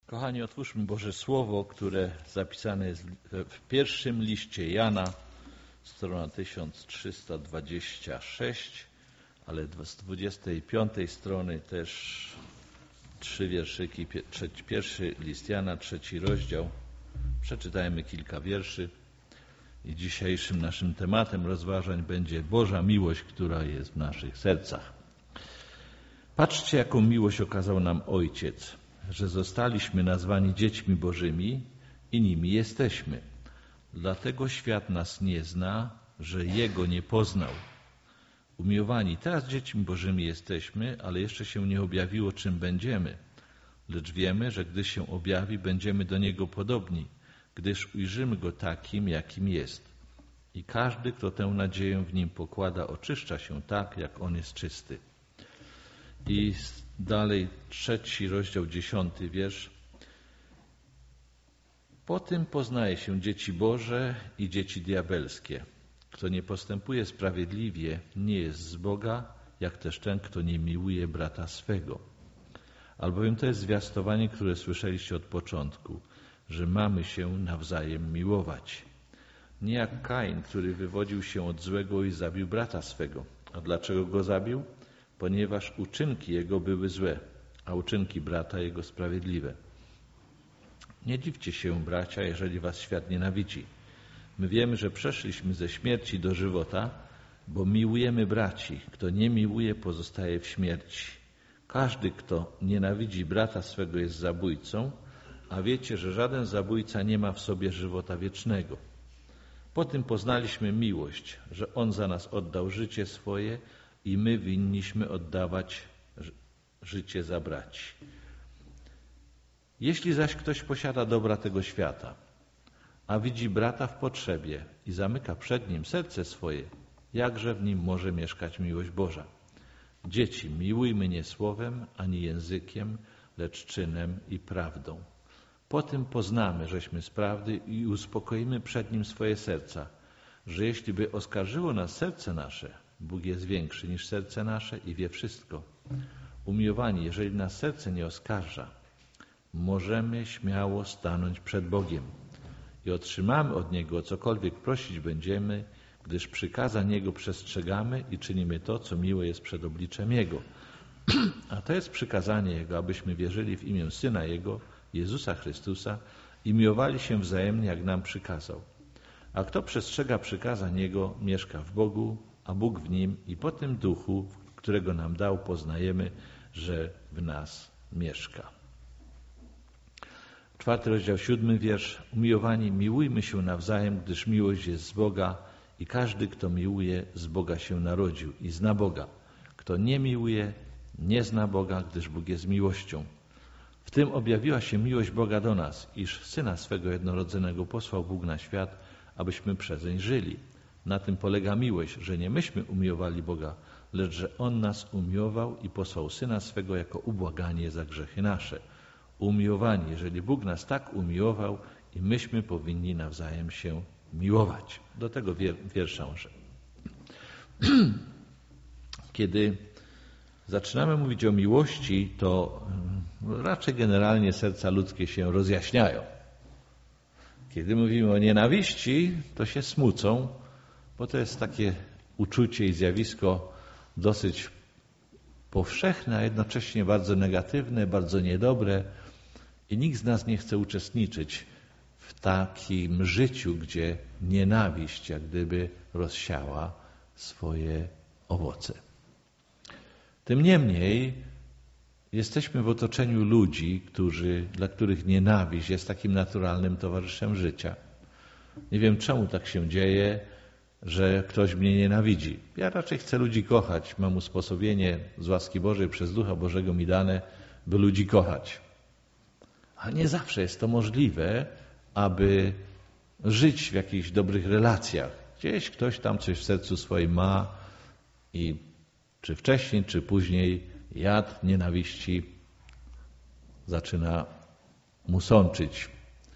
Kochani, otwórzmy Boże Słowo, które zapisane jest w pierwszym liście Jana, strona 1326, ale z 25 strony też 3 wierszyki, pierwszy list Jana, 3 rozdział. Przeczytajmy kilka wierszy i dzisiejszym naszym tematem rozważań będzie Boża miłość, która jest w naszych sercach. Patrzcie, jaką miłość okazał nam Ojciec, że zostaliśmy nazwani dziećmi Bożymi i nimi jesteśmy. Dlatego świat nas nie zna, że Jego nie poznał. Umiłowani, teraz dziećmi Bożymi jesteśmy, ale jeszcze się nie objawiło, czym będziemy. Lecz wiemy, że gdy się objawi, będziemy do Niego podobni, gdyż ujrzymy Go takim, jakim jest. I każdy, kto tę nadzieję w Nim pokłada, oczyszcza się tak, jak On jest czysty. I dalej 3 rozdział, 10 wiersz. Po tym poznaje się dzieci Boże i dzieci diabelskie. Kto nie postępuje sprawiedliwie, nie jest z Boga, jak też ten, kto nie miłuje brata swego. Albowiem to jest zwiastowanie, które słyszeliście od początku, że mamy się nawzajem miłować. Nie jak Kain, który wywodził się od złego i zabił brata swego. A dlaczego go zabił? Ponieważ uczynki jego były złe, a uczynki brata jego sprawiedliwe. Nie dziwcie się, bracia, jeżeli was świat nienawidzi. My wiemy, że przeszliśmy ze śmierci do żywota, bo miłujemy braci. Kto nie miłuje, pozostaje w śmierci. Każdy, kto nienawidzi brata swego, jest zabójcą, a wiecie, że żaden zabójca nie ma w sobie żywota wiecznego. Po tym poznaliśmy miłość, że On za nas oddał życie swoje i my winniśmy oddawać życie za braci. Jeśli zaś ktoś posiada dobra tego świata, a widzi brata w potrzebie i zamyka przed nim serce swoje, jakże w nim może mieszkać miłość Boża? Dzieci, miłujmy nie słowem ani językiem, lecz czynem i prawdą. Po tym poznamy, żeśmy z prawdy i uspokoimy przed nim swoje serca, że jeśli by oskarżyło nas serce nasze, Bóg jest większy niż serce nasze i wie wszystko. Umiłowani, jeżeli nas serce nie oskarża, możemy śmiało stanąć przed Bogiem i otrzymamy od Niego cokolwiek prosić będziemy, gdyż przykazań Jego przestrzegamy i czynimy to, co miłe jest przed obliczem Jego. A to jest przykazanie Jego, abyśmy wierzyli w imię Syna Jego, Jezusa Chrystusa i miłowali się wzajemnie, jak nam przykazał. A kto przestrzega przykazań Jego, mieszka w Bogu, a Bóg w Nim i po tym Duchu, którego nam dał, poznajemy, że w nas mieszka. 4 rozdział, 7 wiersz. Umiłowani, miłujmy się nawzajem, gdyż miłość jest z Boga i każdy, kto miłuje, z Boga się narodził i zna Boga. Kto nie miłuje, nie zna Boga, gdyż Bóg jest miłością. W tym objawiła się miłość Boga do nas, iż Syna swego jednorodzonego posłał Bóg na świat, abyśmy przezeń żyli. Na tym polega miłość, że nie myśmy umiłowali Boga, lecz że On nas umiłował i posłał Syna swego jako ubłaganie za grzechy nasze. Umiłowani, jeżeli Bóg nas tak umiłował i myśmy powinni nawzajem się miłować. Do tego wiersza może. Kiedy zaczynamy mówić o miłości, to raczej generalnie serca ludzkie się rozjaśniają. Kiedy mówimy o nienawiści, to się smucą, bo to jest takie uczucie i zjawisko dosyć powszechne, a jednocześnie bardzo negatywne, bardzo niedobre i nikt z nas nie chce uczestniczyć w takim życiu, gdzie nienawiść jak gdyby rozsiała swoje owoce. Tym niemniej jesteśmy w otoczeniu ludzi, dla których nienawiść jest takim naturalnym towarzyszem życia. Nie wiem, czemu tak się dzieje, że ktoś mnie nienawidzi. Ja raczej chcę ludzi kochać. Mam usposobienie z łaski Bożej przez Ducha Bożego mi dane, by ludzi kochać. Ale nie zawsze jest to możliwe, aby żyć w jakichś dobrych relacjach. Gdzieś ktoś tam coś w sercu swoim ma i czy wcześniej, czy później jad nienawiści zaczyna mu sączyć.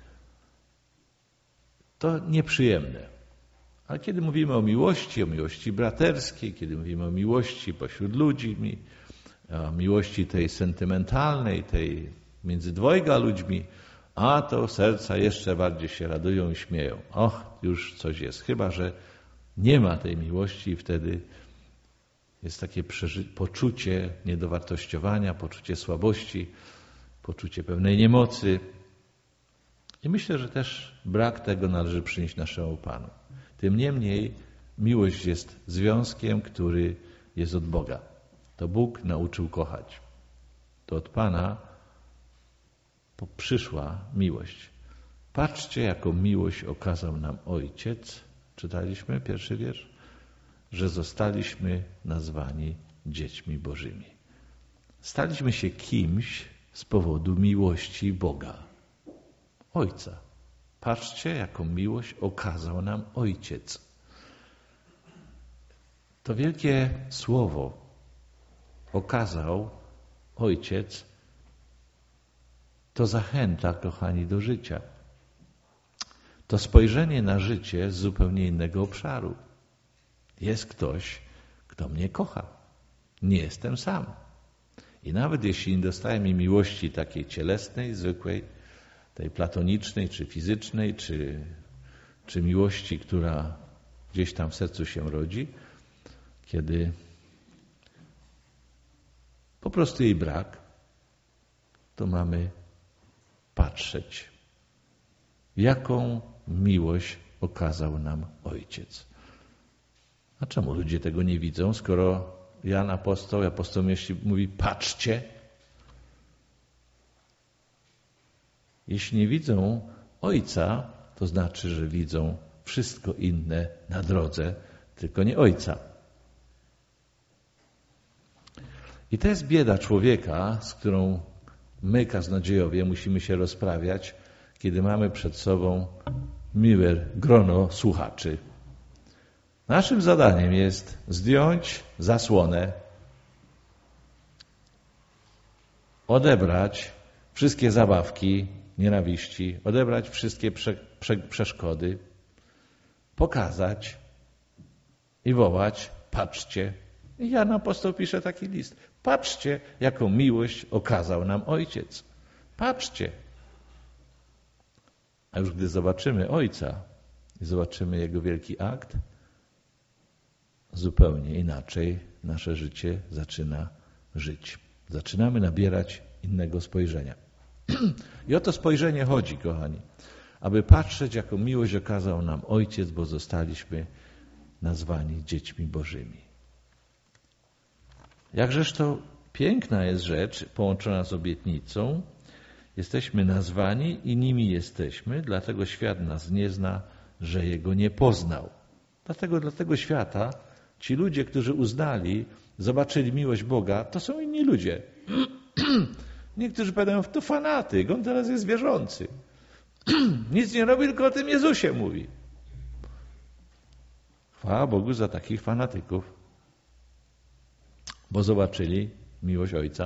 To nieprzyjemne. Ale kiedy mówimy o miłości braterskiej, kiedy mówimy o miłości pośród ludzi, o miłości tej sentymentalnej, tej między dwojga ludźmi, a to serca jeszcze bardziej się radują i śmieją. Och, już coś jest. Chyba że nie ma tej miłości i wtedy jest takie poczucie niedowartościowania, poczucie słabości, poczucie pewnej niemocy. I myślę, że też brak tego należy przynieść naszemu Panu. Tym niemniej miłość jest związkiem, który jest od Boga. To Bóg nauczył kochać. To od Pana przyszła miłość. Patrzcie, jaką miłość okazał nam Ojciec. Czytaliśmy pierwszy wiersz, że zostaliśmy nazwani dziećmi Bożymi. Staliśmy się kimś z powodu miłości Boga, Ojca. Patrzcie, jaką miłość okazał nam Ojciec. To wielkie słowo okazał Ojciec, to zachęta, kochani, do życia. To spojrzenie na życie z zupełnie innego obszaru. Jest ktoś, kto mnie kocha. Nie jestem sam. I nawet jeśli nie dostałem miłości takiej cielesnej, zwykłej, tej platonicznej, czy fizycznej, czy miłości, która gdzieś tam w sercu się rodzi, kiedy po prostu jej brak, to mamy patrzeć, jaką miłość okazał nam Ojciec. A czemu ludzie tego nie widzą, skoro Jan apostoł mówi patrzcie? Jeśli nie widzą Ojca, to znaczy, że widzą wszystko inne na drodze, tylko nie Ojca. I to jest bieda człowieka, z którą my, kaznodziejowie, musimy się rozprawiać, kiedy mamy przed sobą miłe grono słuchaczy. Naszym zadaniem jest zdjąć zasłonę, odebrać wszystkie zabawki nienawiści, odebrać wszystkie przeszkody, pokazać i wołać, patrzcie. I Jan apostoł pisze taki list. Patrzcie, jaką miłość okazał nam Ojciec. Patrzcie. A już gdy zobaczymy Ojca i zobaczymy Jego wielki akt, zupełnie inaczej nasze życie zaczyna żyć. Zaczynamy nabierać innego spojrzenia. I o to spojrzenie chodzi, kochani. Aby patrzeć, jaką miłość okazał nam Ojciec, bo zostaliśmy nazwani dziećmi Bożymi. Jakżeż to piękna jest rzecz, połączona z obietnicą. Jesteśmy nazwani i nimi jesteśmy, dlatego świat nas nie zna, że Jego nie poznał. Dla tego świata ci ludzie, którzy uznali, zobaczyli miłość Boga, to są inni ludzie. Niektórzy powiadają, to fanatyk, on teraz jest wierzący. Nic nie robi, tylko o tym Jezusie mówi. Chwała Bogu za takich fanatyków, bo zobaczyli miłość Ojca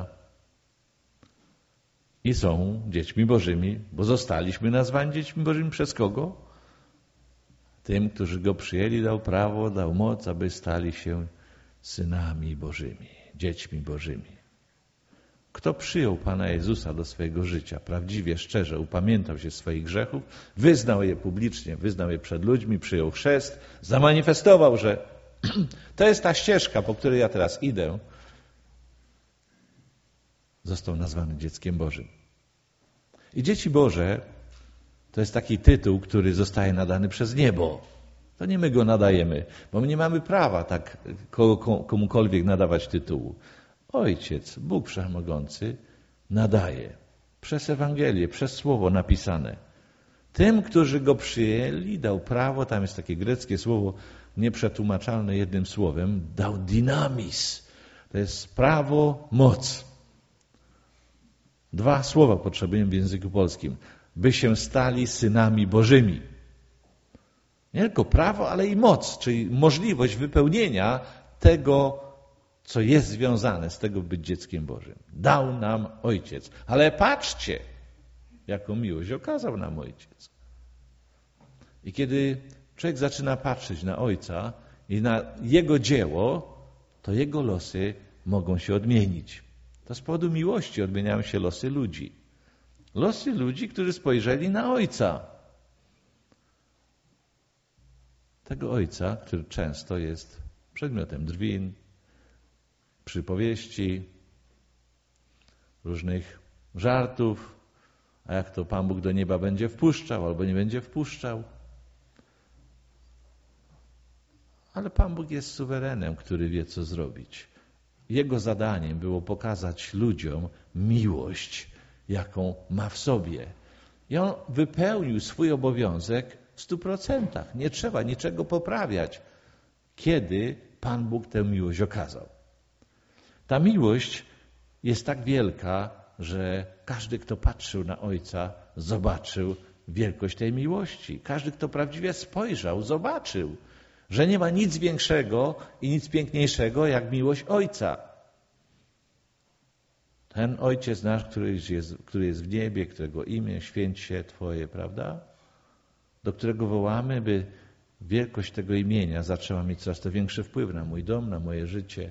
i są dziećmi Bożymi, bo zostaliśmy nazwani dziećmi Bożymi przez kogo? Tym, którzy Go przyjęli, dał prawo, dał moc, aby stali się synami Bożymi, dziećmi Bożymi. Kto przyjął Pana Jezusa do swojego życia, prawdziwie, szczerze, upamiętał się swoich grzechów, wyznał je publicznie, wyznał je przed ludźmi, przyjął chrzest, zamanifestował, że to jest ta ścieżka, po której ja teraz idę, został nazwany dzieckiem Bożym. I dzieci Boże to jest taki tytuł, który zostaje nadany przez niebo. To nie my go nadajemy, bo my nie mamy prawa tak komukolwiek nadawać tytułu. Ojciec, Bóg Wszechmogący nadaje przez Ewangelię, przez Słowo napisane. Tym, którzy Go przyjęli, dał prawo, tam jest takie greckie słowo nieprzetłumaczalne jednym słowem, dał dynamis. To jest prawo, moc. 2 słowa potrzebujemy w języku polskim. By się stali synami Bożymi. Nie tylko prawo, ale i moc, czyli możliwość wypełnienia tego, co jest związane z tego, być dzieckiem Bożym. Dał nam Ojciec. Ale patrzcie, jaką miłość okazał nam Ojciec. I kiedy człowiek zaczyna patrzeć na Ojca i na Jego dzieło, to Jego losy mogą się odmienić. To z powodu miłości odmieniają się losy ludzi. Losy ludzi, którzy spojrzeli na Ojca. Tego Ojca, który często jest przedmiotem drwin, przypowieści, różnych żartów, a jak to Pan Bóg do nieba będzie wpuszczał albo nie będzie wpuszczał. Ale Pan Bóg jest suwerenem, który wie, co zrobić. Jego zadaniem było pokazać ludziom miłość, jaką ma w sobie. I On wypełnił swój obowiązek w 100%. Nie trzeba niczego poprawiać, kiedy Pan Bóg tę miłość okazał. Ta miłość jest tak wielka, że każdy, kto patrzył na Ojca, zobaczył wielkość tej miłości. Każdy, kto prawdziwie spojrzał, zobaczył, że nie ma nic większego i nic piękniejszego jak miłość Ojca. Ten Ojciec nasz, który jest w niebie, którego imię święć się Twoje, prawda? Do którego wołamy, by wielkość tego imienia zaczęła mieć coraz to większy wpływ na mój dom, na moje życie.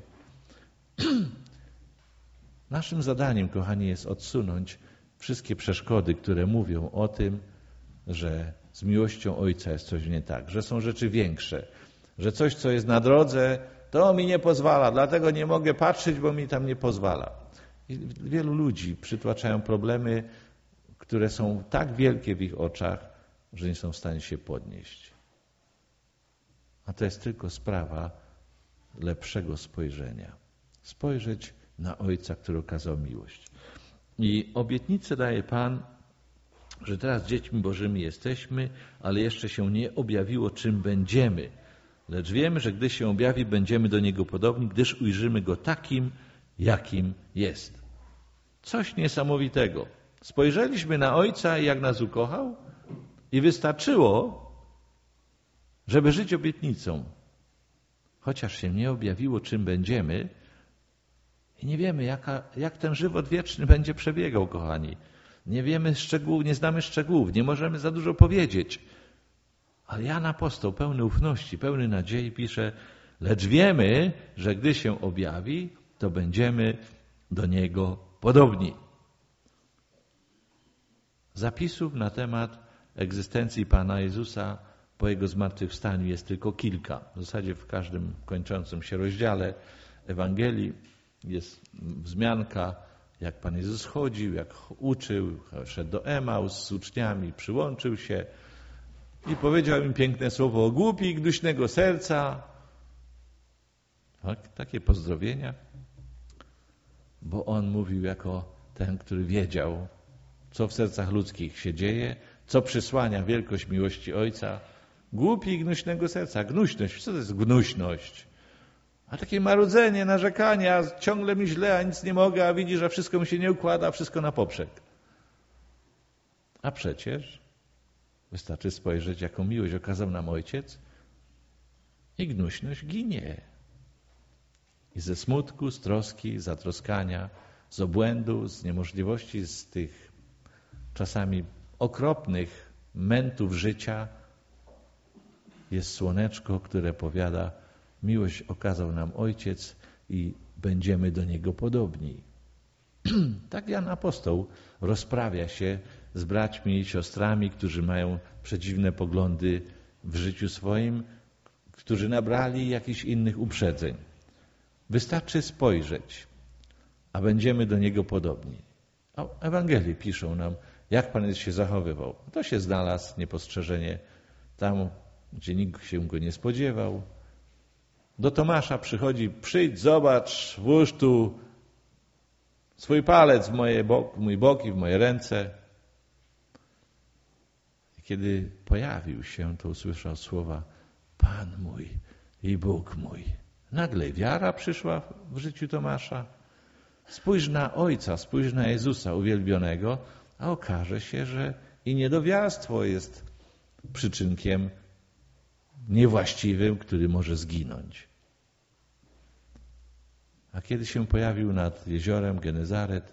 Naszym zadaniem, kochani, jest odsunąć wszystkie przeszkody, które mówią o tym, że z miłością Ojca jest coś nie tak, że są rzeczy większe, że coś, co jest na drodze, to mi nie pozwala, dlatego nie mogę patrzeć, bo mi tam nie pozwala. I wielu ludzi przytłaczają problemy, które są tak wielkie w ich oczach, że nie są w stanie się podnieść. A to jest tylko sprawa lepszego spojrzenia. Spojrzeć na Ojca, który okazał miłość. I obietnicę daje Pan, że teraz dziećmi Bożymi jesteśmy, ale jeszcze się nie objawiło, czym będziemy. Lecz wiemy, że gdy się objawi, będziemy do Niego podobni, gdyż ujrzymy Go takim, jakim jest. Coś niesamowitego. Spojrzeliśmy na Ojca, jak nas ukochał i wystarczyło, żeby żyć obietnicą. Chociaż się nie objawiło, czym będziemy i nie wiemy, jak ten żywot wieczny będzie przebiegał, kochani. Nie wiemy szczegółów, nie znamy szczegółów, nie możemy za dużo powiedzieć. Ale Jan Apostoł, pełny ufności, pełny nadziei pisze, lecz wiemy, że gdy się objawi, to będziemy do Niego podobni. Zapisów na temat egzystencji Pana Jezusa po Jego zmartwychwstaniu jest tylko kilka. W zasadzie w każdym kończącym się rozdziale Ewangelii jest wzmianka, jak Pan Jezus chodził, jak uczył, szedł do Emaus z uczniami, przyłączył się i powiedział im piękne słowo o głupi i gnuśnego serca. Tak, takie pozdrowienia, bo On mówił jako ten, który wiedział, co w sercach ludzkich się dzieje, co przysłania wielkość miłości Ojca. Głupi i gnuśnego serca. Gnuśność. Co to jest gnuśność? A takie marudzenie, narzekanie, a ciągle mi źle, a nic nie mogę, a widzi, że wszystko mi się nie układa, a wszystko na poprzek. A przecież wystarczy spojrzeć, jaką miłość okazał nam Ojciec i gnuśność ginie. I ze smutku, z troski, zatroskania, z obłędu, z niemożliwości, z tych czasami okropnych mętów życia jest słoneczko, które powiada, miłość okazał nam Ojciec i będziemy do Niego podobni. Tak Jan Apostoł rozprawia się z braćmi i siostrami, którzy mają przedziwne poglądy w życiu swoim, którzy nabrali jakichś innych uprzedzeń. Wystarczy spojrzeć, a będziemy do Niego podobni. A Ewangelii piszą nam, jak Pan Jezus się zachowywał. To się znalazł niepostrzeżenie tam, gdzie nikt się Go nie spodziewał. Do Tomasza przychodzi, przyjdź, zobacz, włóż tu swój palec w mój bok i w moje ręce. I kiedy pojawił się, to usłyszał słowa Pan mój i Bóg mój. Nagle wiara przyszła w życiu Tomasza. Spójrz na Ojca, spójrz na Jezusa uwielbionego, a okaże się, że i niedowiarstwo jest przyczynkiem niewłaściwym, który może zginąć. A kiedy się pojawił nad jeziorem Genezaret,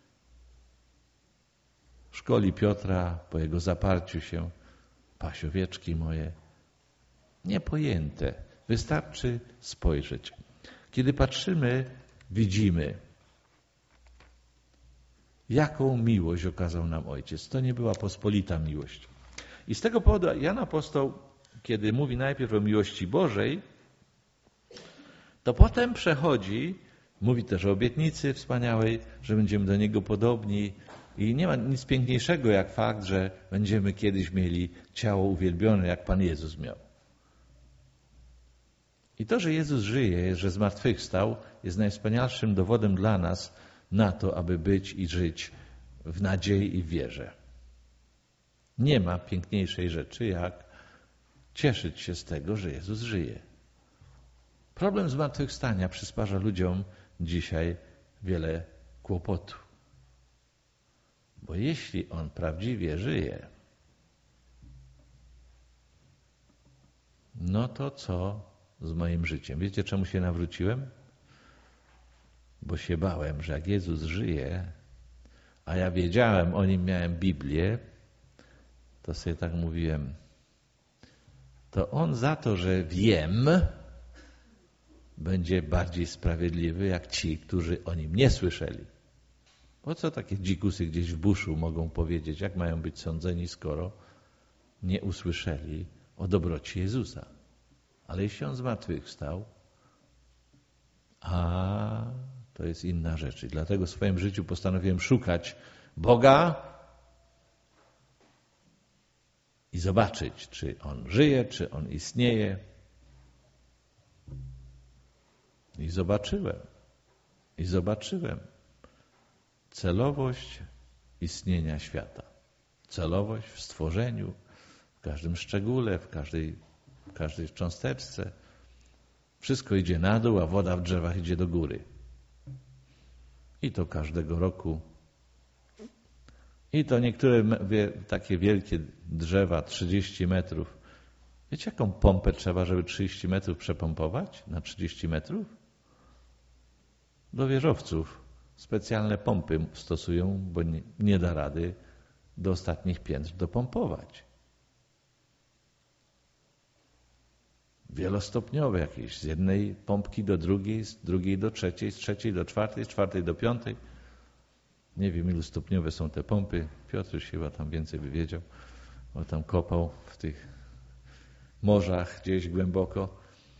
szkoli Piotra po jego zaparciu się, paś owieczki moje, niepojęte. Wystarczy spojrzeć. Kiedy patrzymy, widzimy. Jaką miłość okazał nam Ojciec. To nie była pospolita miłość. I z tego powodu Jan Apostoł, kiedy mówi najpierw o miłości Bożej, to potem przechodzi, mówi też o obietnicy wspaniałej, że będziemy do Niego podobni. I nie ma nic piękniejszego jak fakt, że będziemy kiedyś mieli ciało uwielbione, jak Pan Jezus miał. I to, że Jezus żyje, że zmartwychwstał, jest najwspanialszym dowodem dla nas na to, aby być i żyć w nadziei i w wierze. Nie ma piękniejszej rzeczy, jak cieszyć się z tego, że Jezus żyje. Problem zmartwychwstania przysparza ludziom dzisiaj wiele kłopotu. Bo jeśli On prawdziwie żyje, no to co z moim życiem? Wiecie, czemu się nawróciłem? Bo się bałem, że jak Jezus żyje, a ja wiedziałem, o Nim miałem Biblię, to sobie tak mówiłem, to On za to, że wiem, będzie bardziej sprawiedliwy jak ci, którzy o Nim nie słyszeli. Po co takie dzikusy gdzieś w buszu mogą powiedzieć, jak mają być sądzeni, skoro nie usłyszeli o dobroci Jezusa? Ale jeśli On zmartwychwstał, to jest inna rzecz. I dlatego w swoim życiu postanowiłem szukać Boga i zobaczyć, czy On żyje, czy On istnieje. I zobaczyłem celowość istnienia świata. Celowość w stworzeniu, w każdym szczególe, w każdej cząsteczce. Wszystko idzie na dół, a woda w drzewach idzie do góry. I to każdego roku. I to niektóre takie wielkie drzewa, 30 metrów. Wiecie, jaką pompę trzeba, żeby 30 metrów przepompować na 30 metrów? Do wieżowców specjalne pompy stosują, bo nie da rady do ostatnich piętr dopompować. Wielostopniowe jakieś, z jednej pompki do drugiej, z drugiej do trzeciej, z trzeciej do czwartej, z czwartej do piątej. Nie wiem, ilu stopniowe są te pompy. Piotr już chyba tam więcej by wiedział, bo tam kopał w tych morzach gdzieś głęboko.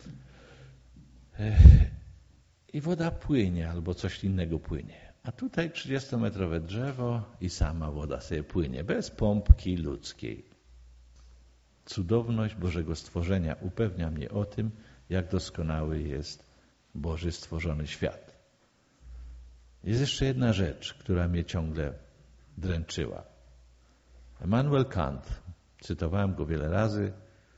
I woda płynie albo coś innego płynie. A tutaj 30-metrowe drzewo i sama woda sobie płynie, bez pompki ludzkiej. Cudowność Bożego stworzenia upewnia mnie o tym, jak doskonały jest Boży stworzony świat. Jest jeszcze jedna rzecz, która mnie ciągle dręczyła. Immanuel Kant, cytowałem go wiele razy,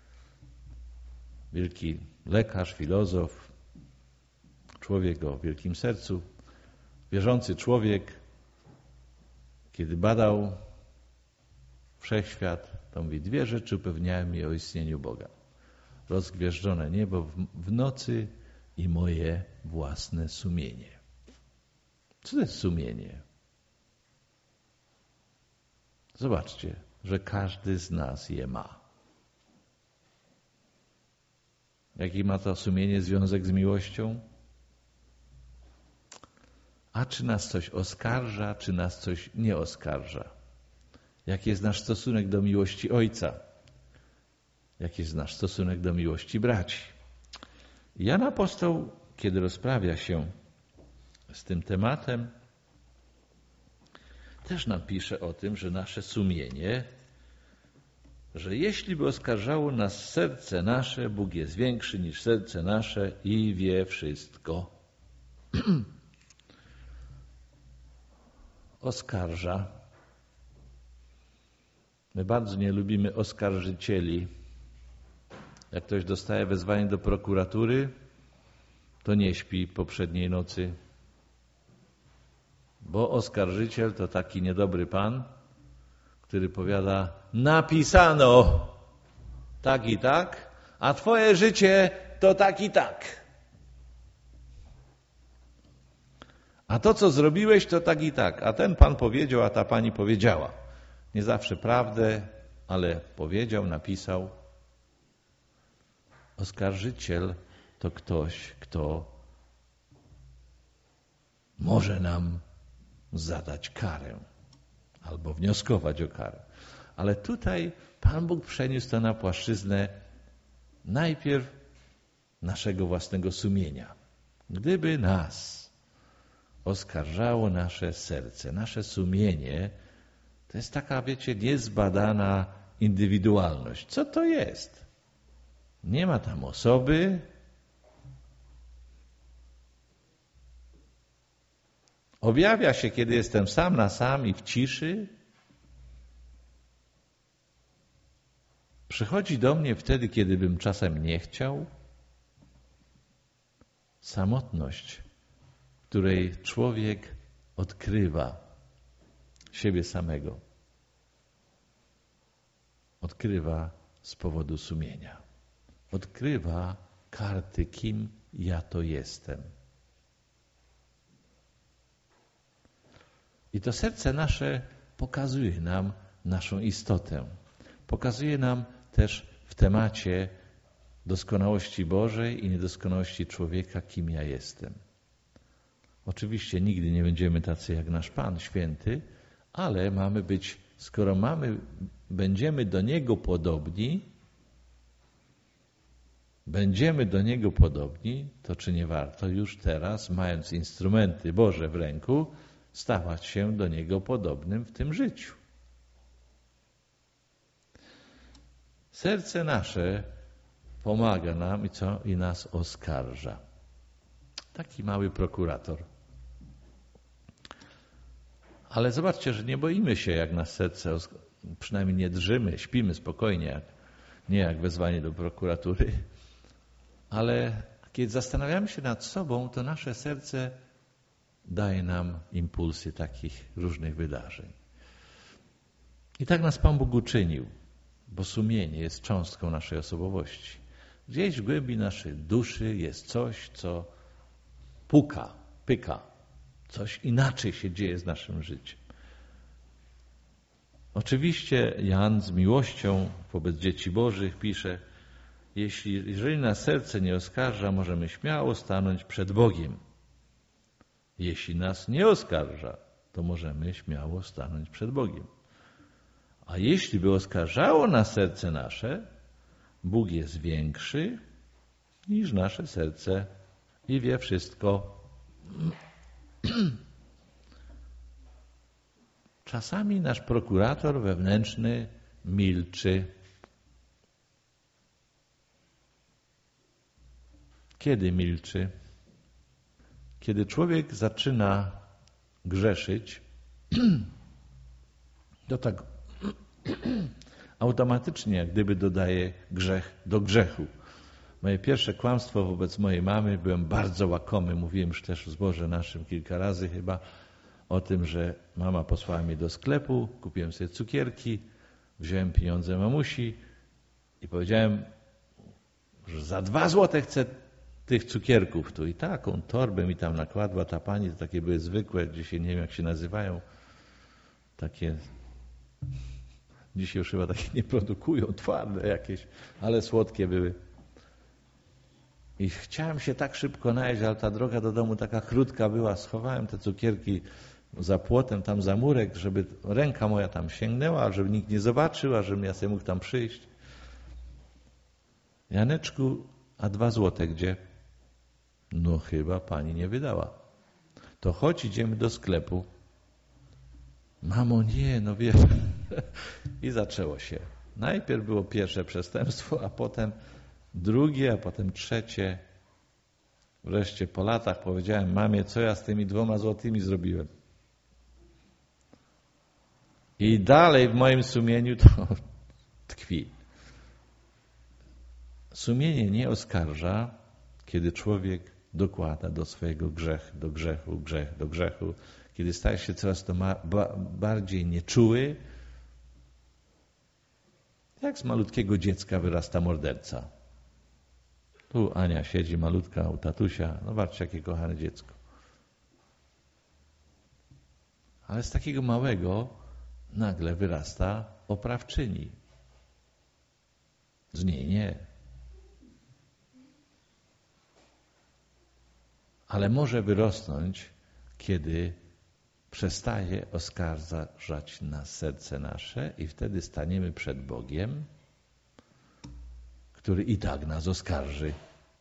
wielki lekarz, filozof, człowiek o wielkim sercu, wierzący człowiek, kiedy badał wszechświat, to mówi, dwie rzeczy upewniają mnie o istnieniu Boga. Rozgwieżdżone niebo w nocy i moje własne sumienie. Co to jest sumienie? Zobaczcie, że każdy z nas je ma. Jaki ma to sumienie związek z miłością? A czy nas coś oskarża, czy nas coś nie oskarża? Jaki jest nasz stosunek do miłości Ojca? Jaki jest nasz stosunek do miłości braci? Jan Apostoł, kiedy rozprawia się z tym tematem, też nam pisze o tym, że nasze sumienie, że jeśli by oskarżało nas serce nasze, Bóg jest większy niż serce nasze i wie wszystko. Oskarża. My bardzo nie lubimy oskarżycieli. Jak ktoś dostaje wezwanie do prokuratury, to nie śpi poprzedniej nocy. Bo oskarżyciel to taki niedobry pan, który powiada, napisano tak i tak, a twoje życie to tak i tak. A to, co zrobiłeś, to tak i tak. A ten pan powiedział, a ta pani powiedziała. Nie zawsze prawdę, ale powiedział, napisał. Oskarżyciel to ktoś, kto może nam zadać karę albo wnioskować o karę. Ale tutaj Pan Bóg przeniósł to na płaszczyznę najpierw naszego własnego sumienia. Gdyby nas oskarżało nasze serce, nasze sumienie, to jest taka, wiecie, niezbadana indywidualność. Co to jest? Nie ma tam osoby. Objawia się, kiedy jestem sam na sam i w ciszy. Przychodzi do mnie wtedy, kiedy bym czasem nie chciał. Samotność, w której człowiek odkrywa siebie samego. Odkrywa z powodu sumienia. Odkrywa karty, kim ja to jestem. I to serce nasze pokazuje nam naszą istotę. Pokazuje nam też w temacie doskonałości Bożej i niedoskonałości człowieka, kim ja jestem. Oczywiście nigdy nie będziemy tacy jak nasz Pan Święty, ale mamy być, skoro będziemy do Niego podobni, to czy nie warto już teraz, mając instrumenty Boże w ręku, stawać się do Niego podobnym w tym życiu? Serce nasze pomaga nam i nas oskarża. Taki mały prokurator. Ale zobaczcie, że nie boimy się, jak nas serce, przynajmniej nie drżymy, śpimy spokojnie, nie jak wezwanie do prokuratury. Ale kiedy zastanawiamy się nad sobą, to nasze serce daje nam impulsy takich różnych wydarzeń. I tak nas Pan Bóg uczynił, bo sumienie jest cząstką naszej osobowości. Gdzieś w głębi naszej duszy jest coś, co pyka. Coś inaczej się dzieje z naszym życiem. Oczywiście Jan z miłością wobec dzieci Bożych pisze, jeżeli nas serce nie oskarża, możemy śmiało stanąć przed Bogiem. Jeśli nas nie oskarża, to możemy śmiało stanąć przed Bogiem. A jeśli by oskarżało nas serce nasze, Bóg jest większy niż nasze serce i wie wszystko. Czasami nasz prokurator wewnętrzny milczy. Kiedy milczy? Kiedy człowiek zaczyna grzeszyć, to tak automatycznie jak gdyby dodaje grzech do grzechu. Moje pierwsze kłamstwo wobec mojej mamy, byłem bardzo łakomy, mówiłem już też w zborze naszym kilka razy chyba o tym, że mama posłała mnie do sklepu, kupiłem sobie cukierki, wziąłem pieniądze mamusi i powiedziałem, że za 2 złote chcę tych cukierków tu. I taką torbę mi tam nakładła ta pani, to takie były zwykłe, dzisiaj nie wiem jak się nazywają, takie, dzisiaj już chyba takie nie produkują, twarde jakieś, ale słodkie były. I chciałem się tak szybko najeść, ale ta droga do domu taka krótka była. Schowałem te cukierki za płotem, tam za murek, żeby ręka moja tam sięgnęła, żeby nikt nie zobaczył, a żebym ja sobie mógł tam przyjść. Janeczku, a 2 złote gdzie? No chyba pani nie wydała. To chodź, idziemy do sklepu. Mamo, nie, no wiem. I zaczęło się. Najpierw było pierwsze przestępstwo, a potem drugie, a potem trzecie. Wreszcie po latach powiedziałem mamie, co ja z tymi 2 złotymi zrobiłem. I dalej w moim sumieniu to tkwi. Sumienie nie oskarża, kiedy człowiek dokłada do swojego grzech do grzechu, kiedy staje się coraz to bardziej nieczuły. Jak z malutkiego dziecka wyrasta morderca. Tu Ania siedzi malutka u tatusia. No zobaczcie, jakie kochane dziecko. Ale z takiego małego nagle wyrasta oprawczyni. Z niej nie. Ale może wyrosnąć, kiedy przestaje oskarżać nas serce nasze i wtedy staniemy przed Bogiem, który i tak nas oskarży.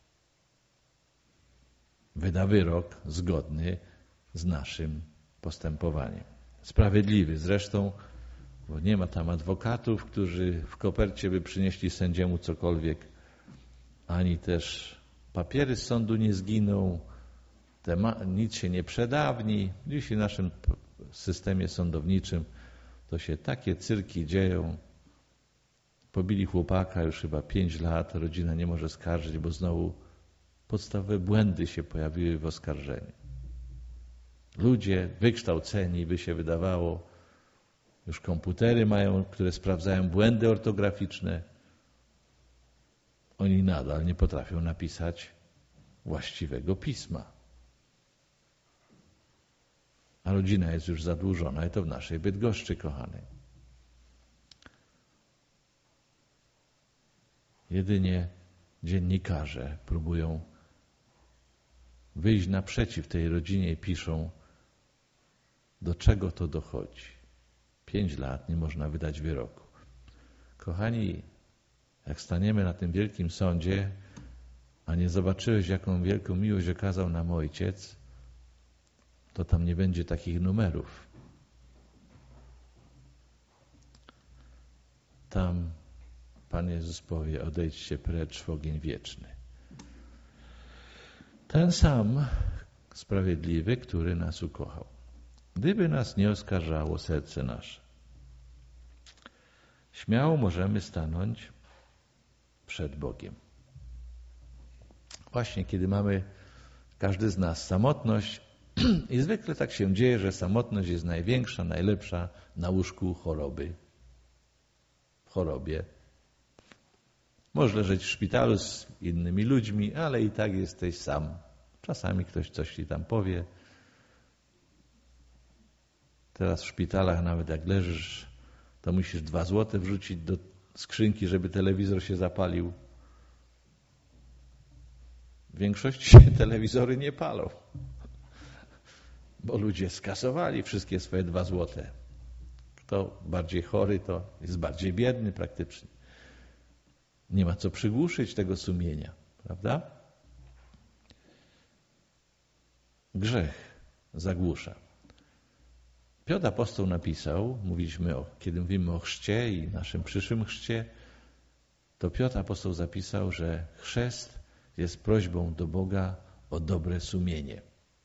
Wyda wyrok zgodny z naszym postępowaniem. Sprawiedliwy zresztą, bo nie ma tam adwokatów, którzy w kopercie by przynieśli sędziemu cokolwiek, ani też papiery z sądu nie zginą, nic się nie przedawni. Dziś w naszym systemie sądowniczym to się takie cyrki dzieją. Pobili chłopaka już chyba 5 lat, rodzina nie może skarżyć, bo znowu podstawowe błędy się pojawiły w oskarżeniu. Ludzie wykształceni, by się wydawało, już komputery mają, które sprawdzają błędy ortograficzne. Oni nadal nie potrafią napisać właściwego pisma. A rodzina jest już zadłużona i to w naszej Bydgoszczy, kochanej. Jedynie dziennikarze próbują wyjść naprzeciw tej rodzinie i piszą, do czego to dochodzi. 5 lat nie można wydać wyroku. Kochani, jak staniemy na tym wielkim sądzie, a nie zobaczyłeś, jaką wielką miłość okazał nam Ojciec, to tam nie będzie takich numerów. Tam Pan Jezus powie, odejdźcie precz w ogień wieczny. Ten sam sprawiedliwy, który nas ukochał. Gdyby nas nie oskarżało serce nasze, śmiało możemy stanąć przed Bogiem. Właśnie kiedy mamy, każdy z nas, samotność i zwykle tak się dzieje, że samotność jest największa, najlepsza na łóżku choroby. W chorobie. Możesz leżeć w szpitalu z innymi ludźmi, ale i tak jesteś sam. Czasami ktoś coś ci tam powie. Teraz w szpitalach nawet jak leżysz, to musisz 2 złote wrzucić do skrzynki, żeby telewizor się zapalił. W większości się telewizory nie palą, bo ludzie skasowali wszystkie swoje 2 złote. Kto bardziej chory, to jest bardziej biedny praktycznie. Nie ma co przygłuszyć tego sumienia, prawda? Grzech zagłusza. Piotr Apostoł napisał, kiedy mówimy o chrzcie i naszym przyszłym chrzcie, to Piotr Apostoł zapisał, że chrzest jest prośbą do Boga o dobre sumienie.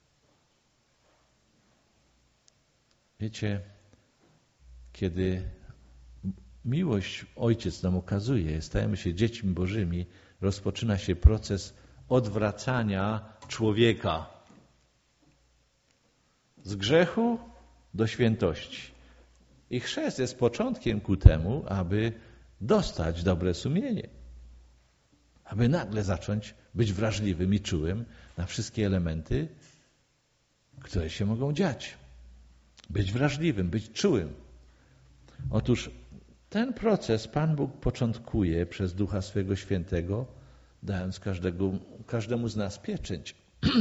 Wiecie, kiedy miłość Ojciec nam okazuje, stajemy się dziećmi Bożymi, rozpoczyna się proces odwracania człowieka z grzechu do świętości. I chrzest jest początkiem ku temu, aby dostać dobre sumienie. Aby nagle zacząć być wrażliwym i czułym na wszystkie elementy, które się mogą dziać. Być wrażliwym, być czułym. Otóż ten proces Pan Bóg początkuje przez Ducha Swego Świętego, dając każdemu z nas pieczęć.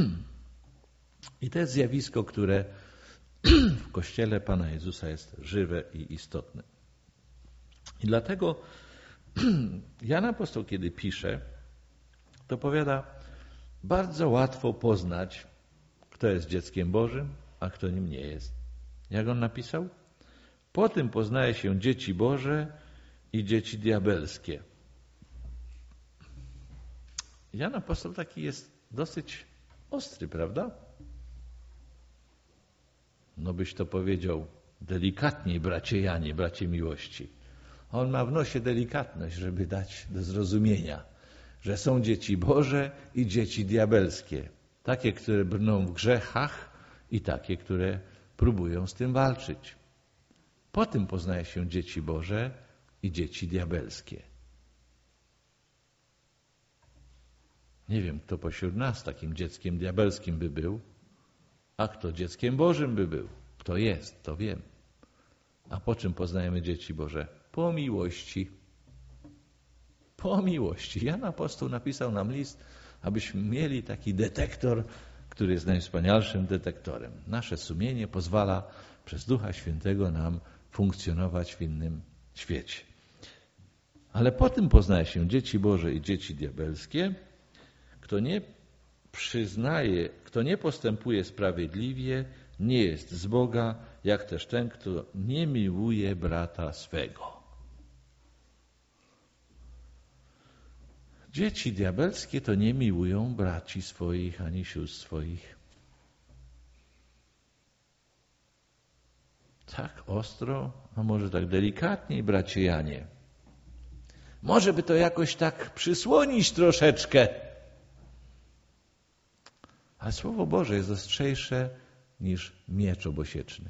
I to jest zjawisko, które w Kościele Pana Jezusa jest żywe i istotne. I dlatego Jan Apostoł, kiedy pisze, to powiada, bardzo łatwo poznać, kto jest dzieckiem Bożym, a kto nim nie jest. Jak on napisał? Po tym poznaje się dzieci Boże i dzieci diabelskie. Jan Apostoł taki jest dosyć ostry, prawda? No byś to powiedział delikatniej, bracie Janie, bracie miłości. On ma w nosie delikatność, żeby dać do zrozumienia, że są dzieci Boże i dzieci diabelskie. Takie, które brną w grzechach i takie, które próbują z tym walczyć. Po tym poznaje się dzieci Boże i dzieci diabelskie. Nie wiem, kto pośród nas takim dzieckiem diabelskim by był, a kto dzieckiem Bożym by był. Kto jest, to wiem. A po czym poznajemy dzieci Boże? Po miłości. Po miłości. Jan Apostoł napisał nam list, abyśmy mieli taki detektor który jest najwspanialszym detektorem. Nasze sumienie pozwala przez Ducha Świętego nam funkcjonować w innym świecie. Ale po tym poznaje się dzieci Boże i dzieci diabelskie. Kto nie przyznaje, kto nie postępuje sprawiedliwie, nie jest z Boga, jak też ten, kto nie miłuje brata swego. Dzieci diabelskie to nie miłują braci swoich ani sióstr swoich. Tak ostro, a może tak delikatniej, bracie Janie. Może by to jakoś tak przysłonić troszeczkę. Ale Słowo Boże jest ostrzejsze niż miecz obosieczny.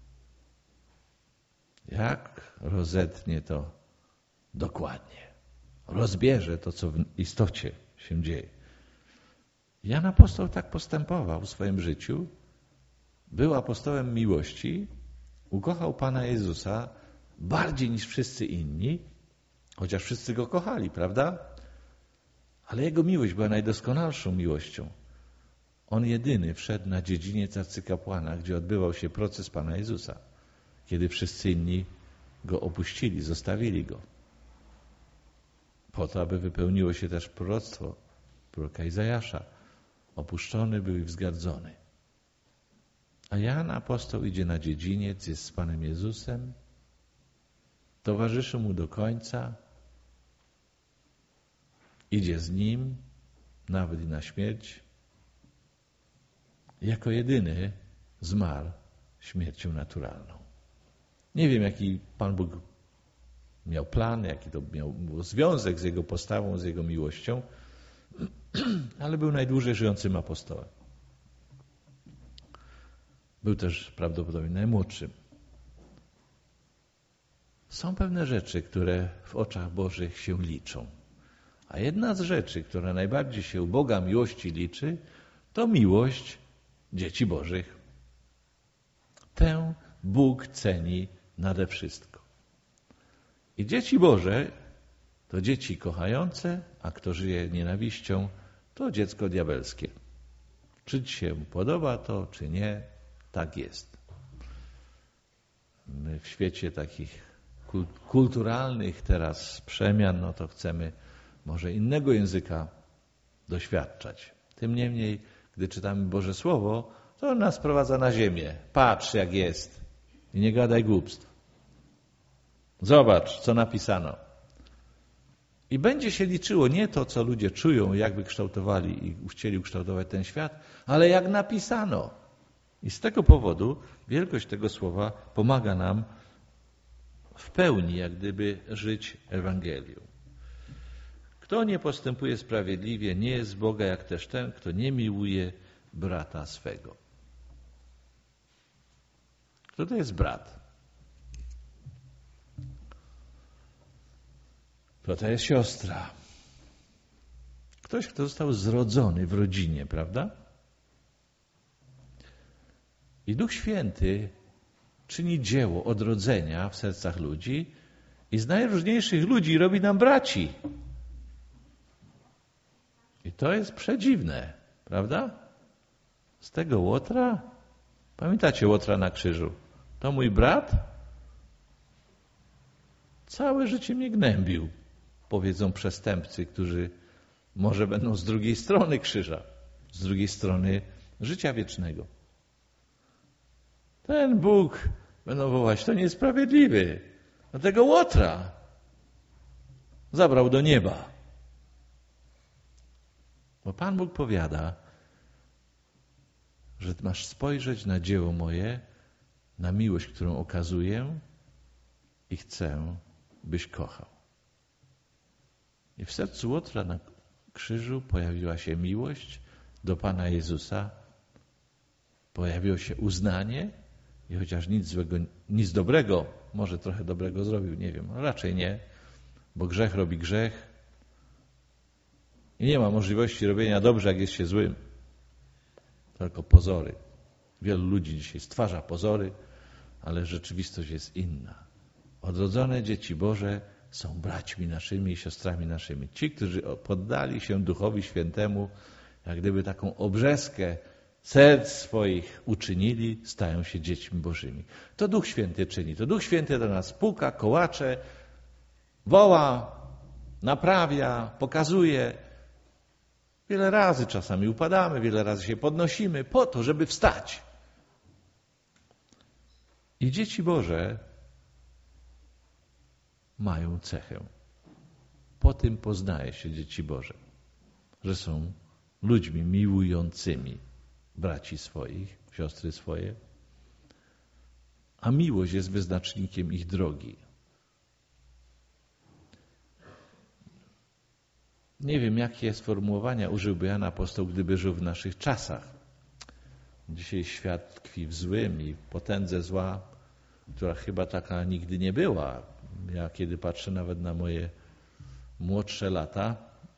Jak rozetnie to dokładnie. Rozbierze to, co w istocie się dzieje. Jan apostoł tak postępował w swoim życiu. Był apostołem miłości. Ukochał Pana Jezusa bardziej niż wszyscy inni, chociaż wszyscy Go kochali, prawda? Ale Jego miłość była najdoskonalszą miłością. On jedyny wszedł na dziedziniec arcykapłana, gdzie odbywał się proces Pana Jezusa, kiedy wszyscy inni Go opuścili, zostawili Go. Po to, aby wypełniło się też proroctwo proroka Izajasza. Opuszczony był i wzgardzony. A Jan apostoł idzie na dziedziniec, jest z Panem Jezusem, towarzyszy Mu do końca, idzie z Nim, nawet i na śmierć. Jako jedyny zmarł śmiercią naturalną. Nie wiem, jaki Pan Bóg miał plan, jaki to miał związek z Jego postawą, z Jego miłością, ale był najdłużej żyjącym apostołem. Był też prawdopodobnie najmłodszym. Są pewne rzeczy, które w oczach Bożych się liczą. A jedna z rzeczy, która najbardziej się u Boga miłości liczy, to miłość dzieci Bożych. Tę Bóg ceni nade wszystko. I dzieci Boże to dzieci kochające, a kto żyje nienawiścią, to dziecko diabelskie. Czy ci się podoba to, czy nie, tak jest. My w świecie takich kulturalnych teraz przemian, no to chcemy może innego języka doświadczać. Tym niemniej, gdy czytamy Boże Słowo, to on nas sprowadza na ziemię. Patrz, jak jest. I nie gadaj głupstw. Zobacz, co napisano. I będzie się liczyło nie to, co ludzie czują, jak wykształtowali i chcieli ukształtować ten świat, ale jak napisano. I z tego powodu wielkość tego słowa pomaga nam w pełni, jak gdyby, żyć Ewangelią. Kto nie postępuje sprawiedliwie, nie jest z Boga, jak też ten, kto nie miłuje brata swego. Kto to jest brat? Kto to jest siostra? Ktoś, kto został zrodzony w rodzinie, prawda? I Duch Święty czyni dzieło odrodzenia w sercach ludzi i z najróżniejszych ludzi robi nam braci. I to jest przedziwne, prawda? Z tego Łotra? Pamiętacie Łotra na krzyżu? To mój brat? Całe życie mnie gnębił, powiedzą przestępcy, którzy może będą z drugiej strony krzyża, z drugiej strony życia wiecznego. Ten Bóg, będą wołać, to niesprawiedliwy. No tego Łotra zabrał do nieba. Bo Pan Bóg powiada, że masz spojrzeć na dzieło moje, na miłość, którą okazuję i chcę, byś kochał. I w sercu Łotra na krzyżu pojawiła się miłość do Pana Jezusa, pojawiło się uznanie i chociaż nic dobrego, może trochę dobrego zrobił, nie wiem, raczej nie, bo grzech robi grzech i nie ma możliwości robienia dobrze, jak jest się złym. Tylko pozory. Wielu ludzi dzisiaj stwarza pozory, ale rzeczywistość jest inna. Odrodzone dzieci Boże są braćmi naszymi i siostrami naszymi. Ci, którzy poddali się Duchowi Świętemu, jak gdyby taką obrzeskę serc swoich uczynili, stają się dziećmi Bożymi. To Duch Święty czyni. To Duch Święty do nas puka, kołacze, woła, naprawia, pokazuje. Wiele razy czasami upadamy, wiele razy się podnosimy po to, żeby wstać. I dzieci Boże mają cechę. Po tym poznaje się dzieci Boże, że są ludźmi miłującymi braci swoich, siostry swoje, a miłość jest wyznacznikiem ich drogi. Nie wiem, jakie sformułowania użyłby Jan Apostoł, gdyby żył w naszych czasach. Dzisiaj świat tkwi w złym i potędze zła, która chyba taka nigdy nie była. Ja kiedy patrzę nawet na moje młodsze lata,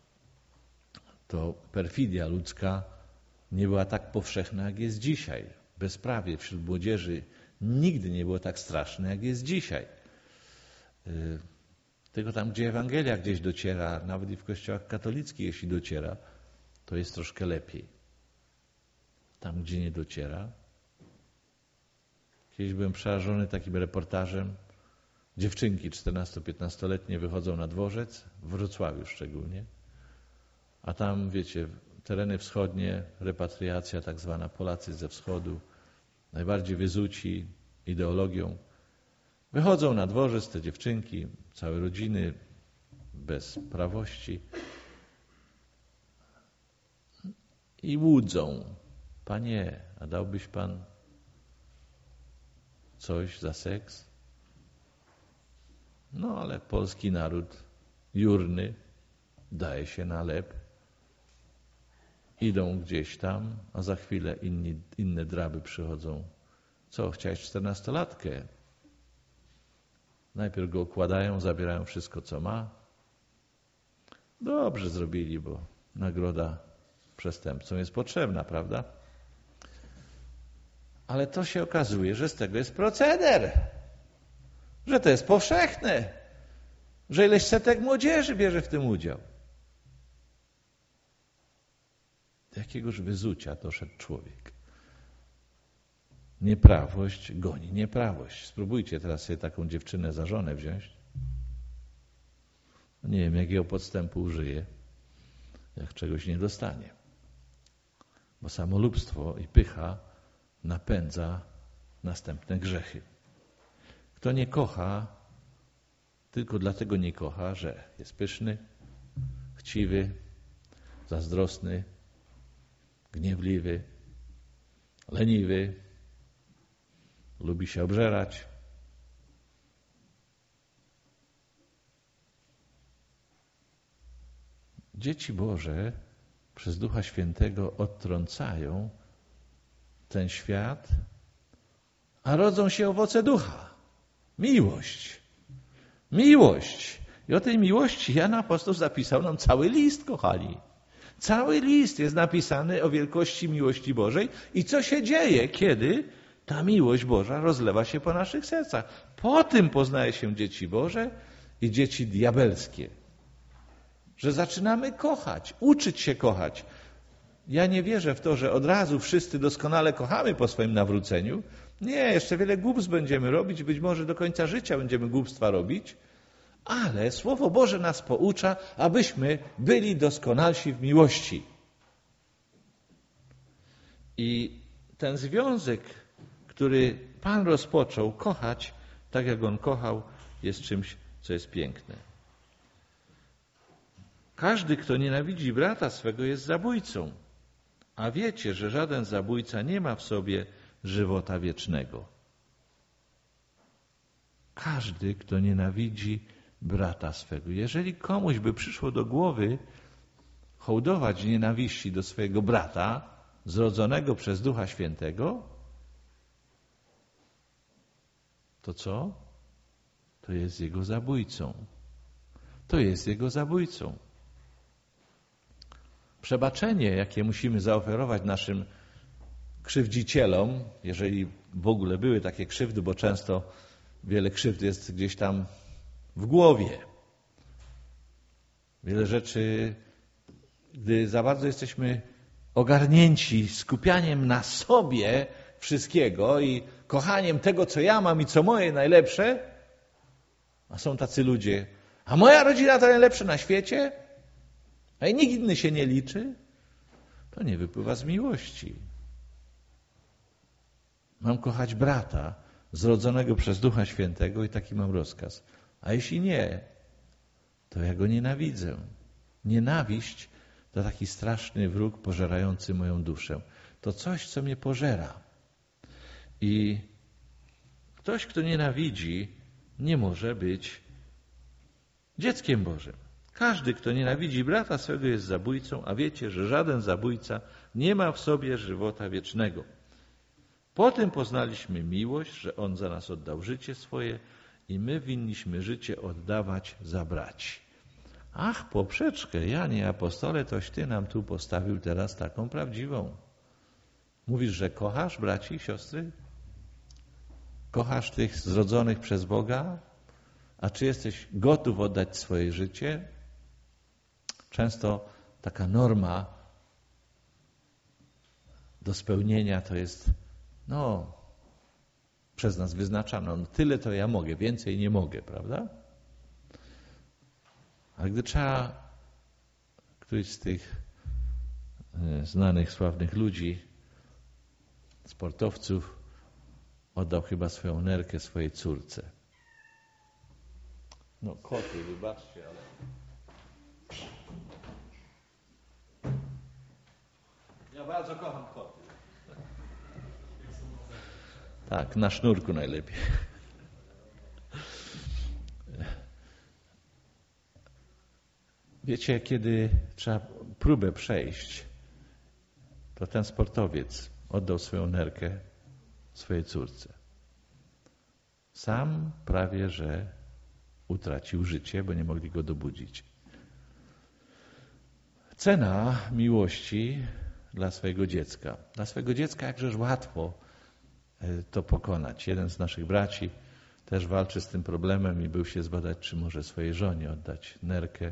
to perfidia ludzka nie była tak powszechna, jak jest dzisiaj. Bezprawie wśród młodzieży nigdy nie było tak straszne, jak jest dzisiaj. Tylko tam, gdzie Ewangelia gdzieś dociera, nawet i w kościołach katolickich, jeśli dociera, to jest troszkę lepiej. Tam, gdzie nie dociera. Kiedyś byłem przerażony takim reportażem. Dziewczynki 14-15-letnie wychodzą na dworzec, w Wrocławiu szczególnie, a tam, wiecie, tereny wschodnie, repatriacja tak zwana, Polacy ze wschodu, najbardziej wyzuci ideologią. Wychodzą na dworzec te dziewczynki, całe rodziny, bez prawości i łudzą. Panie, a dałbyś Pan coś za seks? No ale polski naród jurny daje się na lep. Idą gdzieś tam, a za chwilę inne draby przychodzą. Co, chciałeś 14-latkę? Najpierw go okładają, zabierają wszystko, co ma. Dobrze zrobili, bo nagroda przestępcom jest potrzebna, prawda? Ale to się okazuje, że z tego jest proceder. Że to jest powszechne. Że ileś setek młodzieży bierze w tym udział. Do jakiegoż wyzucia doszedł człowiek. Nieprawość goni nieprawość. Spróbujcie teraz sobie taką dziewczynę za żonę wziąć. Nie wiem, jakiego podstępu użyje, jak czegoś nie dostanie. Bo samolubstwo i pycha napędza następne grzechy. Kto nie kocha, tylko dlatego nie kocha, że jest pyszny, chciwy, zazdrosny, gniewliwy, leniwy, lubi się obżerać. Dzieci Boże przez Ducha Świętego odtrącają ten świat, a rodzą się owoce Ducha. Miłość. Miłość. I o tej miłości Jan Apostoł zapisał nam cały list, kochani. Cały list jest napisany o wielkości miłości Bożej i co się dzieje, kiedy ta miłość Boża rozlewa się po naszych sercach. Po tym poznaje się dzieci Boże i dzieci diabelskie. Że zaczynamy kochać, uczyć się kochać. Ja nie wierzę w to, że od razu wszyscy doskonale kochamy po swoim nawróceniu. Nie, jeszcze wiele głupstw będziemy robić, być może do końca życia będziemy głupstwa robić, ale Słowo Boże nas poucza, abyśmy byli doskonalsi w miłości. I ten związek, który Pan rozpoczął, kochać tak, jak On kochał, jest czymś, co jest piękne. Każdy, kto nienawidzi brata swego, jest zabójcą. A wiecie, że żaden zabójca nie ma w sobie żywota wiecznego. Każdy, kto nienawidzi brata swego. Jeżeli komuś by przyszło do głowy hołdować nienawiści do swojego brata, zrodzonego przez Ducha Świętego, to co? To jest jego zabójcą. To jest jego zabójcą. Przebaczenie, jakie musimy zaoferować naszym krzywdzicielom, jeżeli w ogóle były takie krzywdy, bo często wiele krzywd jest gdzieś tam w głowie. Wiele rzeczy, gdy za bardzo jesteśmy ogarnięci skupianiem na sobie wszystkiego i kochaniem tego, co ja mam i co moje najlepsze, a są tacy ludzie, a moja rodzina to najlepsze na świecie, a i nikt inny się nie liczy, to nie wypływa z miłości. Mam kochać brata zrodzonego przez Ducha Świętego i taki mam rozkaz. A jeśli nie, to ja go nienawidzę. Nienawiść to taki straszny wróg pożerający moją duszę. To coś, co mnie pożera. I ktoś, kto nienawidzi, nie może być dzieckiem Bożym. Każdy, kto nienawidzi brata swego, jest zabójcą, a wiecie, że żaden zabójca nie ma w sobie żywota wiecznego. Potem poznaliśmy miłość, że On za nas oddał życie swoje i my winniśmy życie oddawać za braci. Ach, poprzeczkę, Janie apostole, toś Ty nam tu postawił teraz taką prawdziwą. Mówisz, że kochasz braci i siostry? Kochasz tych zrodzonych przez Boga? A czy jesteś gotów oddać swoje życie? Często taka norma do spełnienia to jest, przez nas wyznaczano, tyle to ja mogę, więcej nie mogę, prawda? Ale gdy trzeba, któryś z tych znanych, sławnych ludzi, sportowców, oddał chyba swoją nerkę swojej córce. Koty, wybaczcie, ale... Ja bardzo kocham koty. Tak, na sznurku najlepiej. Wiecie, kiedy trzeba próbę przejść, to ten sportowiec oddał swoją nerkę swojej córce. Sam prawie, że utracił życie, bo nie mogli go dobudzić. Cena miłości dla swojego dziecka. Dla swojego dziecka jakżeż łatwo to pokonać. Jeden z naszych braci też walczy z tym problemem i był się zbadać, czy może swojej żonie oddać nerkę.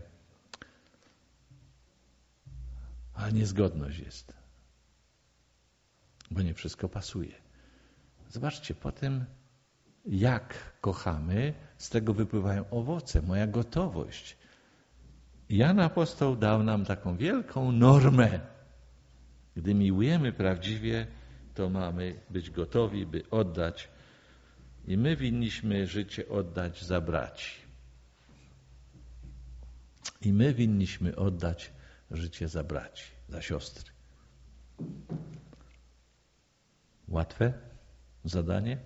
Ale niezgodność jest, bo nie wszystko pasuje. Zobaczcie, po tym jak kochamy, z tego wypływają owoce, moja gotowość. Jan Apostoł dał nam taką wielką normę. Gdy miłujemy prawdziwie, to mamy być gotowi, by oddać. I my winniśmy życie oddać za braci. I my winniśmy oddać życie za braci, za siostry. Łatwe zadanie?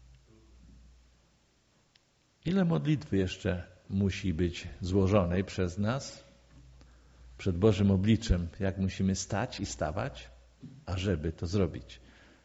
Ile modlitwy jeszcze musi być złożonej przez nas przed Bożym obliczem, jak musimy stać i stawać, ażeby to zrobić.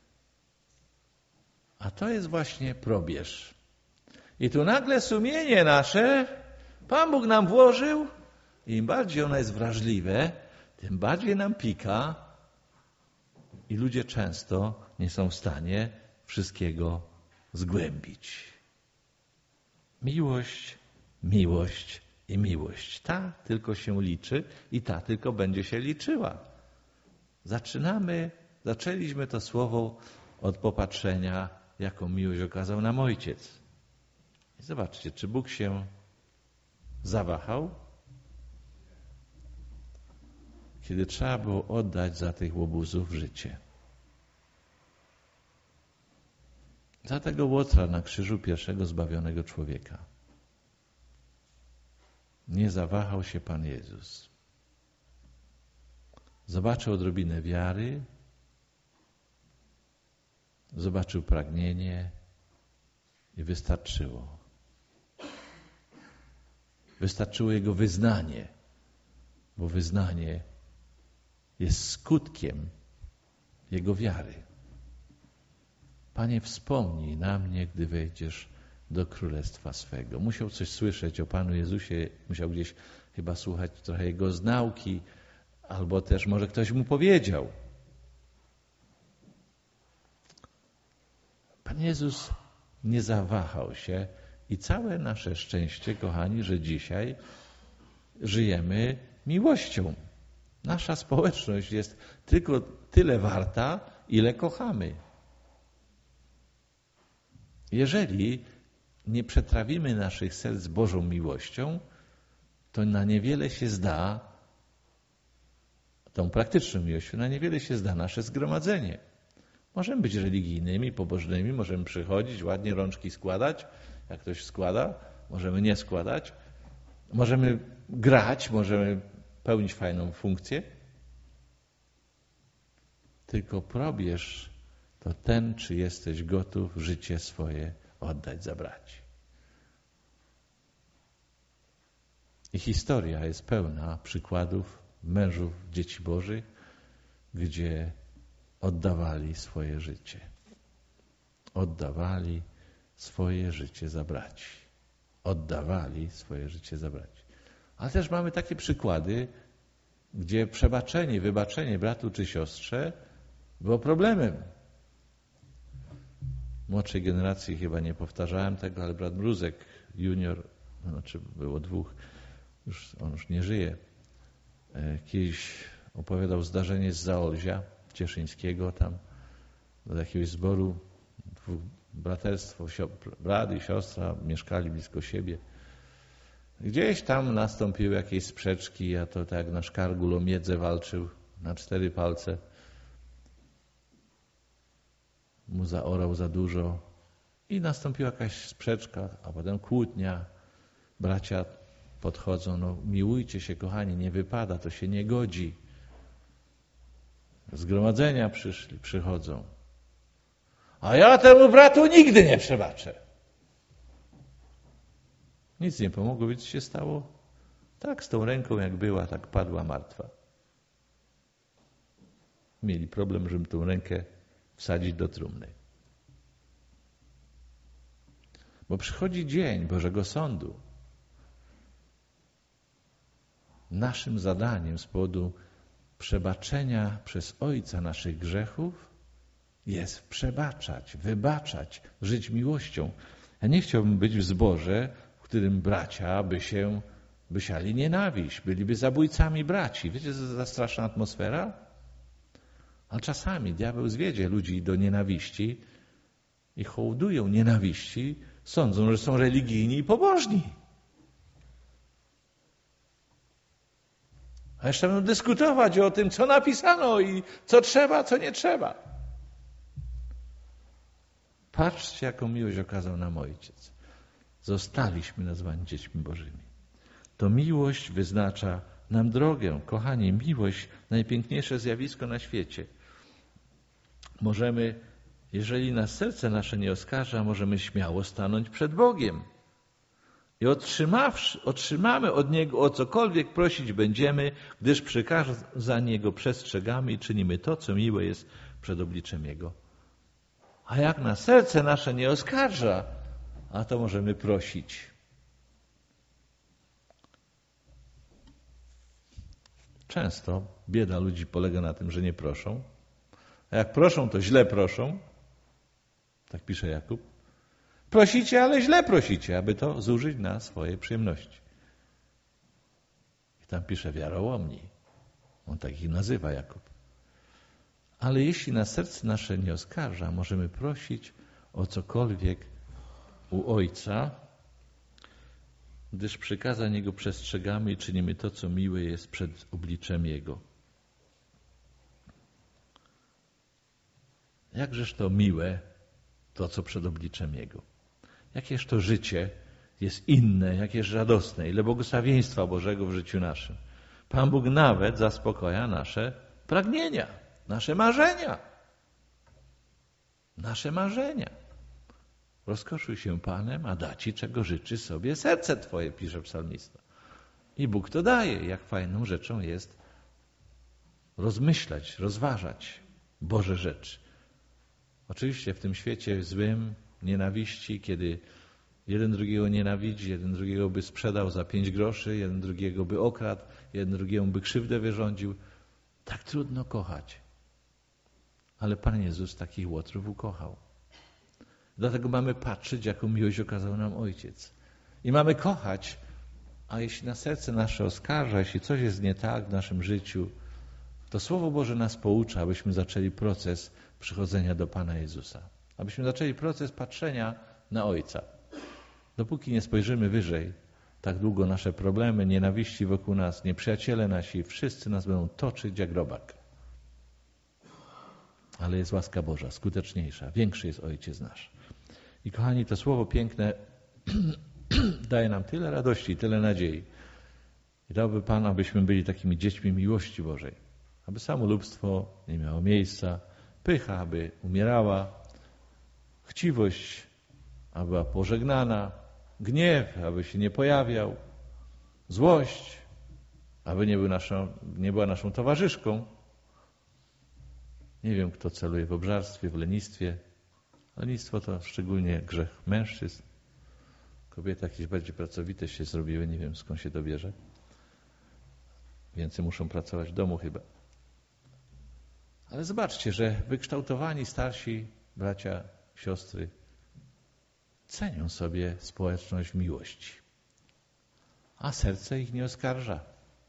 A to jest właśnie probierz. I tu nagle sumienie nasze Pan Bóg nam włożył i im bardziej ono jest wrażliwe, tym bardziej nam pika i ludzie często nie są w stanie wszystkiego zgłębić. Miłość, miłość i miłość. Ta tylko się liczy i ta tylko będzie się liczyła. Zaczęliśmy to słowo od popatrzenia, jaką miłość okazał nam Ojciec. I zobaczcie, czy Bóg się zawahał, kiedy trzeba było oddać za tych łobuzów życie. Za tego Łotra na krzyżu pierwszego zbawionego człowieka. Nie zawahał się Pan Jezus. Zobaczył odrobinę wiary, zobaczył pragnienie i wystarczyło. Wystarczyło Jego wyznanie, bo wyznanie jest skutkiem Jego wiary. Panie, wspomnij na mnie, gdy wejdziesz do Królestwa swego. Musiał coś słyszeć o Panu Jezusie, musiał gdzieś chyba słuchać trochę Jego z nauki, albo też może ktoś mu powiedział. Pan Jezus nie zawahał się i całe nasze szczęście, kochani, że dzisiaj żyjemy miłością. Nasza społeczność jest tylko tyle warta, ile kochamy. Jeżeli nie przetrawimy naszych serc Bożą miłością, to na niewiele się zda, tą praktyczną miłością, na niewiele się zda nasze zgromadzenie. Możemy być religijnymi, pobożnymi, możemy przychodzić, ładnie rączki składać, jak ktoś składa, możemy nie składać, możemy grać, możemy pełnić fajną funkcję. Tylko probierz to ten, czy jesteś gotów życie swoje oddać za braci. I historia jest pełna przykładów mężów dzieci Bożych, gdzie oddawali swoje życie. Oddawali swoje życie za braci. Oddawali swoje życie za braci. Ale też mamy takie przykłady, gdzie przebaczenie, wybaczenie bratu czy siostrze było problemem. Młodszej generacji chyba nie powtarzałem tego, ale brat Mruzek junior, znaczy było dwóch, on już nie żyje, kiedyś opowiadał zdarzenie z Zaolzia Cieszyńskiego, tam do jakiegoś zboru, braterstwo, brat i siostra mieszkali blisko siebie. Gdzieś tam nastąpiły jakieś sprzeczki, a to tak jak na szkargul o miedzę walczył na 4 palce. Mu zaorał za dużo i nastąpiła jakaś sprzeczka, a potem kłótnia. Bracia podchodzą, no miłujcie się kochani, nie wypada, to się nie godzi. Zgromadzenia przychodzą. A ja temu bratu nigdy nie przebaczę. Nic nie pomogło, więc się stało tak z tą ręką jak była, tak padła martwa. Mieli problem, żeby tą rękę wsadzić do trumny. Bo przychodzi dzień Bożego Sądu. Naszym zadaniem z powodu przebaczenia przez Ojca naszych grzechów jest przebaczać, wybaczać, żyć miłością. Ja nie chciałbym być w zborze, w którym bracia by siali nienawiść, byliby zabójcami braci. Wiecie, co za straszna atmosfera? Ale czasami diabeł zwiedzie ludzi do nienawiści i hołdują nienawiści, sądzą, że są religijni i pobożni. A jeszcze będą dyskutować o tym, co napisano i co trzeba, co nie trzeba. Patrzcie, jaką miłość okazał nam Ojciec. Zostaliśmy nazwani dziećmi Bożymi. To miłość wyznacza nam drogę. Kochani, miłość, najpiękniejsze zjawisko na świecie. Możemy, jeżeli nas serce nasze nie oskarża, możemy śmiało stanąć przed Bogiem. I otrzymamy od Niego o cokolwiek prosić będziemy, gdyż przykazań Jego przestrzegamy i czynimy to, co miłe jest przed obliczem Jego. A jak nas serce nasze nie oskarża, a to możemy prosić. Często bieda ludzi polega na tym, że nie proszą. A jak proszą, to źle proszą. Tak pisze Jakub. Prosicie, ale źle prosicie, aby to zużyć na swoje przyjemności. I tam pisze wiarołomni. On tak ich nazywa Jakub. Ale jeśli na serce nasze nie oskarża, możemy prosić o cokolwiek u Ojca, gdyż przykazań Jego przestrzegamy i czynimy to, co miłe jest przed obliczem Jego. Jakżeż to miłe, to co przed obliczem Jego. Jakież to życie jest inne, jakież radosne, ile błogosławieństwa Bożego w życiu naszym. Pan Bóg nawet zaspokaja nasze pragnienia, nasze marzenia. Nasze marzenia. Rozkoszuj się Panem, a da Ci, czego życzy sobie serce Twoje, pisze psalmista. I Bóg to daje. Jak fajną rzeczą jest rozmyślać, rozważać Boże rzeczy. Oczywiście w tym świecie złym, nienawiści, kiedy jeden drugiego nienawidzi, jeden drugiego by sprzedał za 5 groszy, jeden drugiego by okradł, jeden drugiemu by krzywdę wyrządził. Tak trudno kochać. Ale Pan Jezus takich łotrów ukochał. Dlatego mamy patrzeć, jaką miłość okazał nam Ojciec. I mamy kochać, a jeśli na serce nasze oskarża, jeśli coś jest nie tak w naszym życiu, To Słowo Boże nas poucza, abyśmy zaczęli proces przychodzenia do Pana Jezusa. Abyśmy zaczęli proces patrzenia na Ojca. Dopóki nie spojrzymy wyżej, tak długo nasze problemy, nienawiści wokół nas, nieprzyjaciele nasi, wszyscy nas będą toczyć jak robak. Ale jest łaska Boża, skuteczniejsza, większy jest Ojciec nasz. I kochani, to Słowo piękne daje nam tyle radości, tyle nadziei. I dałby Pan, abyśmy byli takimi dziećmi miłości Bożej. Aby samolubstwo nie miało miejsca, pycha, aby umierała, chciwość, aby była pożegnana, gniew, aby się nie pojawiał, złość, aby nie była naszą towarzyszką. Nie wiem, kto celuje w obżarstwie, w lenistwie. Lenistwo to szczególnie grzech mężczyzn. Kobiety jakieś bardziej pracowite się zrobiły, nie wiem, skąd się to bierze. Więcej muszą pracować w domu chyba. Ale zobaczcie, że wykształtowani starsi bracia, siostry cenią sobie społeczność miłości, a serce ich nie oskarża.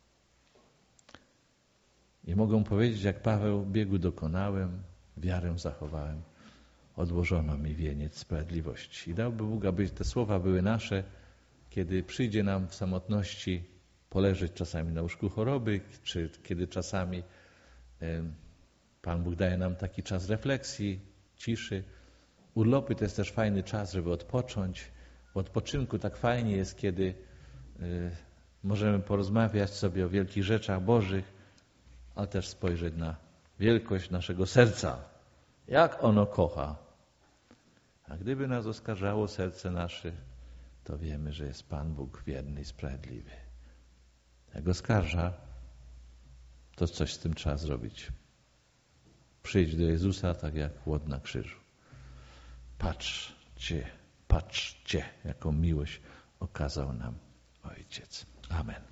I mogą powiedzieć, jak Paweł: biegu dokonałem, wiarę zachowałem, odłożono mi wieniec sprawiedliwości. I dałby Bóg, aby te słowa były nasze, kiedy przyjdzie nam w samotności poleżeć czasami na łóżku choroby, czy kiedy czasami Pan Bóg daje nam taki czas refleksji, ciszy. Urlopy to jest też fajny czas, żeby odpocząć. W odpoczynku tak fajnie jest, kiedy możemy porozmawiać sobie o wielkich rzeczach Bożych, ale też spojrzeć na wielkość naszego serca. Jak ono kocha. A gdyby nas oskarżało serce nasze, to wiemy, że jest Pan Bóg wierny i sprawiedliwy. Jak oskarża, to coś z tym trzeba zrobić. Przyjdź do Jezusa tak jak łot na krzyżu. Patrzcie, jaką miłość okazał nam Ojciec. Amen.